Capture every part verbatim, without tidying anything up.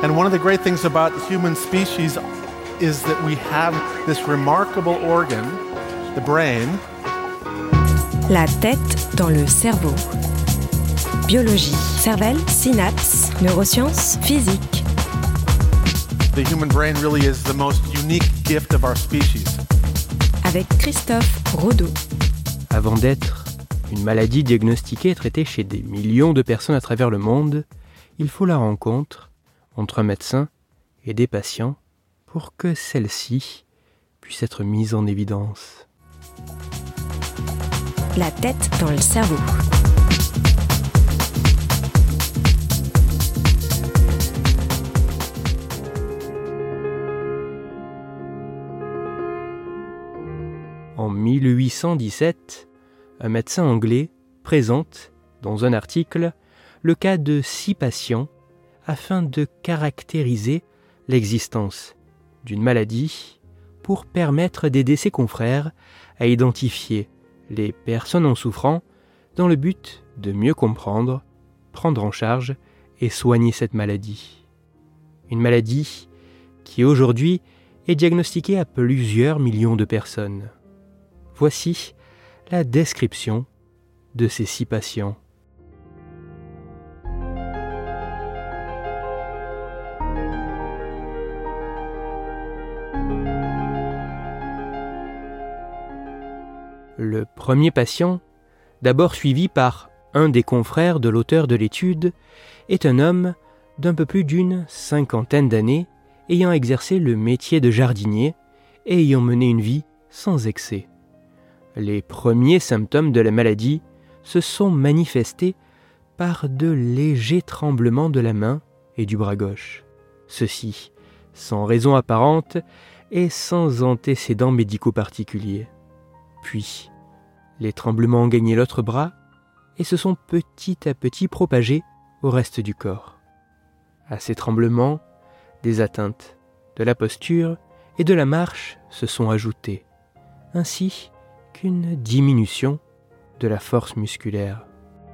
And one of the great things about the human species is that we have this remarkable organ, the brain. La tête dans le cerveau. Biologie, cervelle, synapses, neurosciences, physique. The human brain really is the most unique gift of our species. Avec Christophe Rodeau. Avant d'être une maladie diagnostiquée et traitée chez des millions de personnes à travers le monde, il faut la rencontre entre un médecin et des patients pour que celle-ci puisse être mise en évidence. La tête dans le cerveau. En mille huit cent dix-sept, un médecin anglais présente, dans un article, le cas de six patients afin de caractériser l'existence d'une maladie pour permettre d'aider ses confrères à identifier les personnes en souffrant dans le but de mieux comprendre, prendre en charge et soigner cette maladie. Une maladie qui aujourd'hui est diagnostiquée à plusieurs millions de personnes. Voici la description de ces six patients. Le premier patient, d'abord suivi par un des confrères de l'auteur de l'étude, est un homme d'un peu plus d'une cinquantaine d'années, ayant exercé le métier de jardinier et ayant mené une vie sans excès. Les premiers symptômes de la maladie se sont manifestés par de légers tremblements de la main et du bras gauche. Ceci sans raison apparente et sans antécédents médicaux particuliers. Puis, les tremblements ont gagné l'autre bras et se sont petit à petit propagés au reste du corps. À ces tremblements, des atteintes de la posture et de la marche se sont ajoutées, ainsi qu'une diminution de la force musculaire.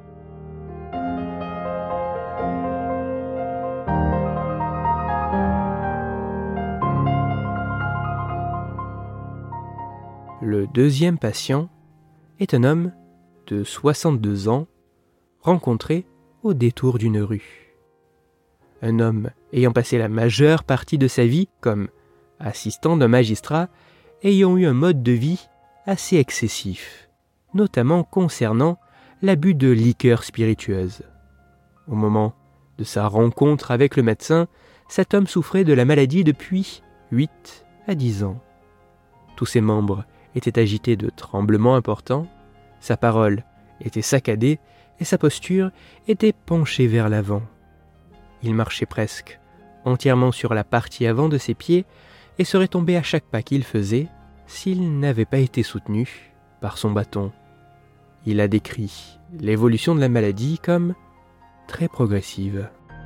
Le deuxième patient est un homme de soixante-deux ans rencontré au détour d'une rue. Un homme ayant passé la majeure partie de sa vie comme assistant d'un magistrat, ayant eu un mode de vie assez excessif, notamment concernant l'abus de liqueurs spiritueuses. Au moment de sa rencontre avec le médecin, cet homme souffrait de la maladie depuis huit à dix ans. Tous ses membres était agité de tremblements importants, sa parole était saccadée et sa posture était penchée vers l'avant. Il marchait presque entièrement sur la partie avant de ses pieds et serait tombé à chaque pas qu'il faisait s'il n'avait pas été soutenu par son bâton. Il a décrit l'évolution de la maladie comme très progressive.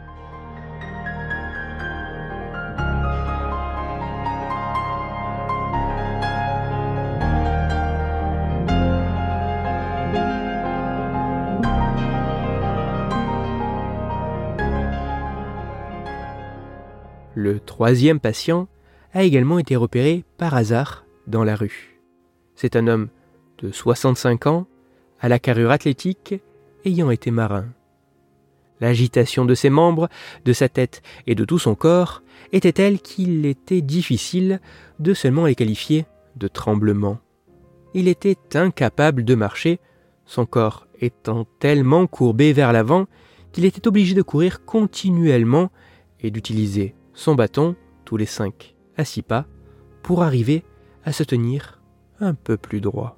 Le troisième patient a également été repéré par hasard dans la rue. C'est un homme de soixante-cinq ans, à la carrure athlétique, ayant été marin. L'agitation de ses membres, de sa tête et de tout son corps était telle qu'il était difficile de seulement les qualifier de tremblements. Il était incapable de marcher, son corps étant tellement courbé vers l'avant qu'il était obligé de courir continuellement et d'utiliser son bâton tous les cinq à six pas pour arriver à se tenir un peu plus droit.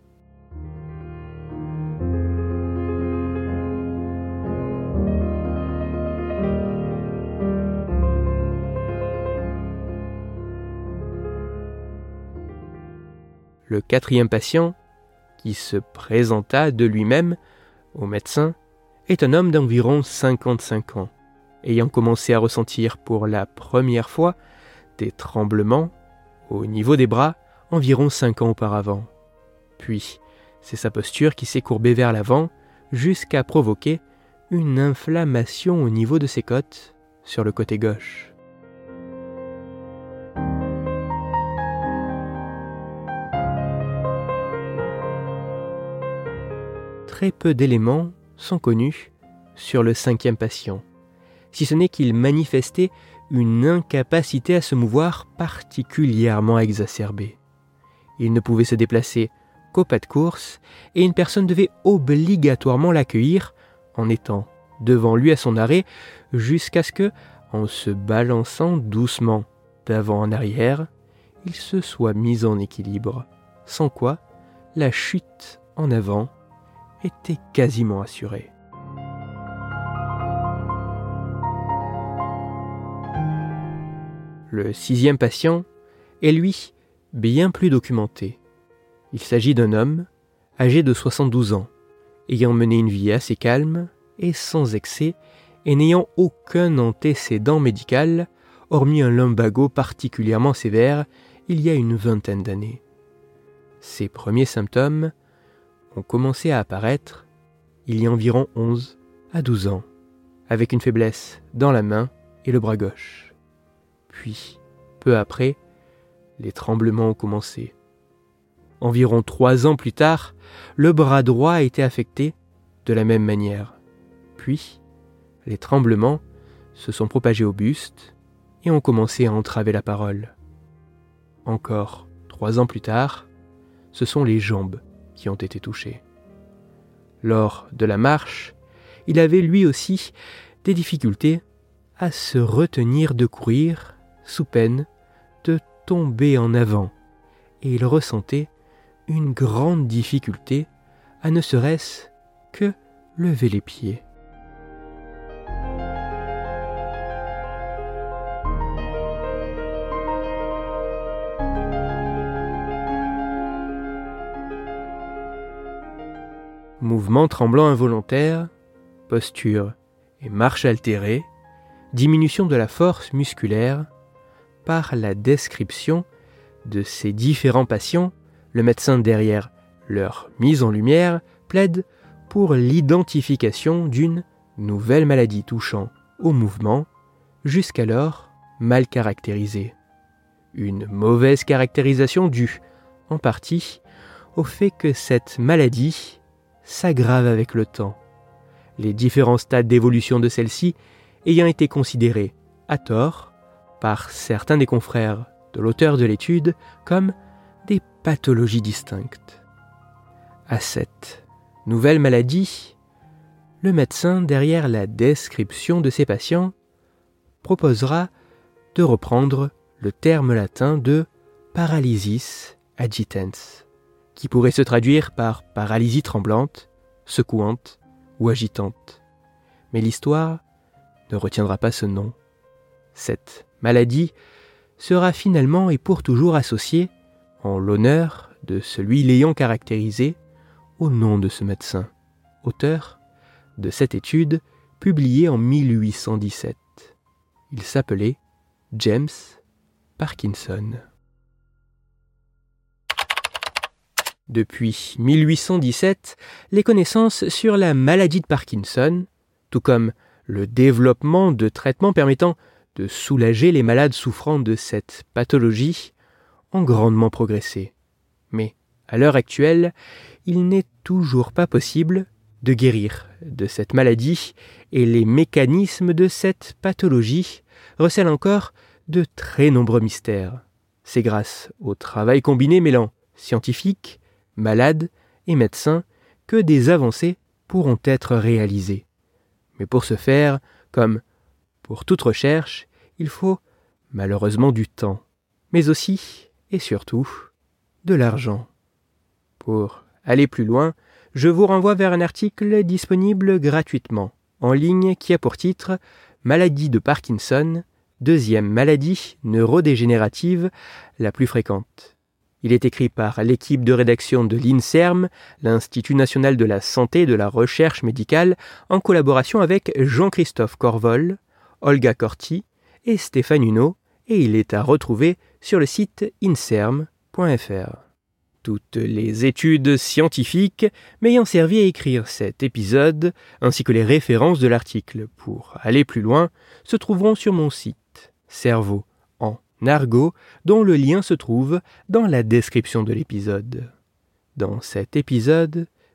Le quatrième patient, qui se présenta de lui-même au médecin, est un homme d'environ cinquante-cinq ans, ayant commencé à ressentir pour la première fois des tremblements au niveau des bras environ cinq ans auparavant. Puis, c'est sa posture qui s'est courbée vers l'avant jusqu'à provoquer une inflammation au niveau de ses côtes sur le côté gauche. très peu d'éléments sont connus sur le cinquième patient, si ce n'est qu'il manifestait une incapacité à se mouvoir particulièrement exacerbée. Il ne pouvait se déplacer qu'au pas de course et une personne devait obligatoirement l'accueillir en étant devant lui à son arrêt jusqu'à ce que, en se balançant doucement d'avant en arrière, il se soit mis en équilibre, sans quoi la chute en avant était quasiment assurée. Le sixième patient est, lui, bien plus documenté. Il s'agit d'un homme âgé de soixante-douze ans, ayant mené une vie assez calme et sans excès, et n'ayant aucun antécédent médical, hormis un lumbago particulièrement sévère il y a une vingtaine d'années. Ses premiers symptômes ont commencé à apparaître il y a environ onze à douze ans, avec une faiblesse dans la main et le bras gauche. Puis, peu après, les tremblements ont commencé. Environ trois ans plus tard, le bras droit a été affecté de la même manière. Puis, les tremblements se sont propagés au buste et ont commencé à entraver la parole. Encore trois ans plus tard, ce sont les jambes qui ont été touchées. Lors de la marche, il avait lui aussi des difficultés à se retenir de courir sous peine de tomber en avant, et il ressentait une grande difficulté à ne serait-ce que lever les pieds. Mouvements tremblants involontaires, posture et marche altérée, diminution de la force musculaire. Par la description de ces différents patients, le médecin derrière leur mise en lumière plaide pour l'identification d'une nouvelle maladie touchant au mouvement, jusqu'alors mal caractérisée. Une mauvaise caractérisation due, en partie, au fait que cette maladie s'aggrave avec le temps, les différents stades d'évolution de celle-ci ayant été considérés, à tort, par certains des confrères de l'auteur de l'étude comme des pathologies distinctes. À cette nouvelle maladie, le médecin, derrière la description de ses patients, proposera de reprendre le terme latin de paralysis agitans, qui pourrait se traduire par paralysie tremblante, secouante ou agitante. Mais l'histoire ne retiendra pas ce nom. Cette maladie sera finalement et pour toujours associée, en l'honneur de celui l'ayant caractérisé, au nom de ce médecin, auteur de cette étude publiée en mille huit cent dix-sept. Il s'appelait James Parkinson. Depuis mille huit cent dix-sept, les connaissances sur la maladie de Parkinson, tout comme le développement de traitements permettant de soulager les malades souffrant de cette pathologie, ont grandement progressé. Mais, à l'heure actuelle, il n'est toujours pas possible de guérir de cette maladie et les mécanismes de cette pathologie recèlent encore de très nombreux mystères. C'est grâce au travail combiné mêlant scientifiques, malades et médecins que des avancées pourront être réalisées. Mais pour ce faire, comme pour toute recherche, il faut malheureusement du temps, mais aussi et surtout de l'argent. Pour aller plus loin, je vous renvoie vers un article disponible gratuitement en ligne qui a pour titre « Maladie de Parkinson, deuxième maladie neurodégénérative la plus fréquente ». Il est écrit par l'équipe de rédaction de l'INSERM, l'Institut national de la santé et de la recherche médicale, en collaboration avec Jean-Christophe Corvol, Olga Corti et Stéphane Huneau, et il est à retrouver sur le site inserm point f r. Toutes les études scientifiques m'ayant servi à écrire cet épisode, ainsi que les références de l'article pour aller plus loin, se trouveront sur mon site Cerveau en argot, dont le lien se trouve dans la description de l'épisode. Dans cet épisode,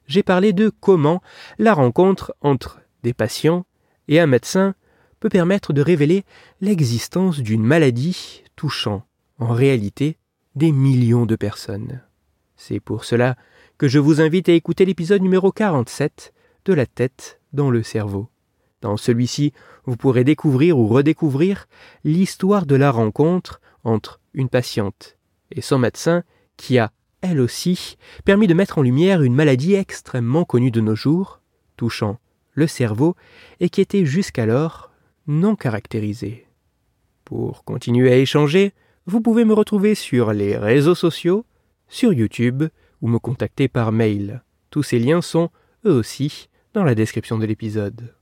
j'ai parlé de comment la rencontre entre des patients et un médecin peut permettre de révéler l'existence d'une maladie touchant, en réalité, des millions de personnes. C'est pour cela que je vous invite à écouter l'épisode numéro quarante-sept de La tête dans le cerveau. Dans celui-ci, vous pourrez découvrir ou redécouvrir l'histoire de la rencontre entre une patiente et son médecin qui a, elle aussi, permis de mettre en lumière une maladie extrêmement connue de nos jours, touchant le cerveau et qui était jusqu'alors non caractérisée. Pour continuer à échanger, vous pouvez me retrouver sur les réseaux sociaux, sur YouTube ou me contacter par mail. Tous ces liens sont, eux aussi, dans la description de l'épisode.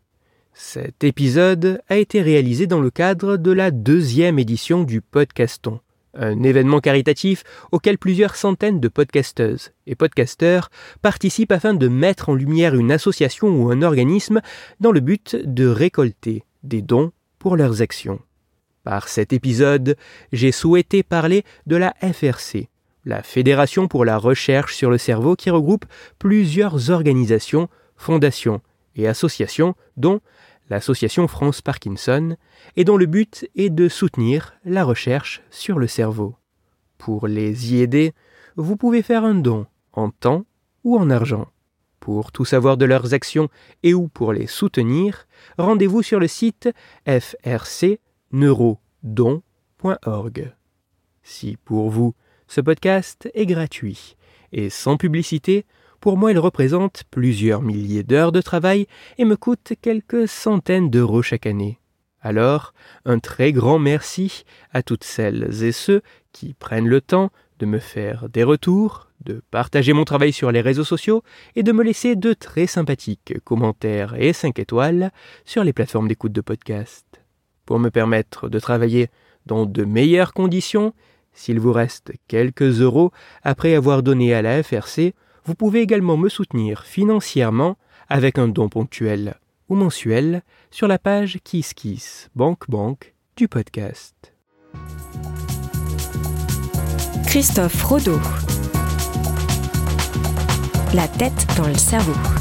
Cet épisode a été réalisé dans le cadre de la deuxième édition du Podcaston, un événement caritatif auquel plusieurs centaines de podcasteuses et podcasteurs participent afin de mettre en lumière une association ou un organisme dans le but de récolter des dons pour leurs actions. Par cet épisode, j'ai souhaité parler de la F R C, la Fédération pour la recherche sur le cerveau qui regroupe plusieurs organisations, fondations et associations, dont l'Association France Parkinson, et dont le but est de soutenir la recherche sur le cerveau. Pour les y aider, vous pouvez faire un don en temps ou en argent. Pour tout savoir de leurs actions et ou pour les soutenir, rendez-vous sur le site f r c neurodon point org. Si pour vous, ce podcast est gratuit et sans publicité, pour moi, il représente plusieurs milliers d'heures de travail et me coûte quelques centaines d'euros chaque année. Alors, un très grand merci à toutes celles et ceux qui prennent le temps de me faire des retours, de partager mon travail sur les réseaux sociaux et de me laisser de très sympathiques commentaires et cinq étoiles sur les plateformes d'écoute de podcast. Pour me permettre de travailler dans de meilleures conditions, s'il vous reste quelques euros après avoir donné à la F R C, vous pouvez également me soutenir financièrement avec un don ponctuel ou mensuel sur la page KissKiss Bank Bank du podcast. Christophe Rodeau. La tête dans le cerveau.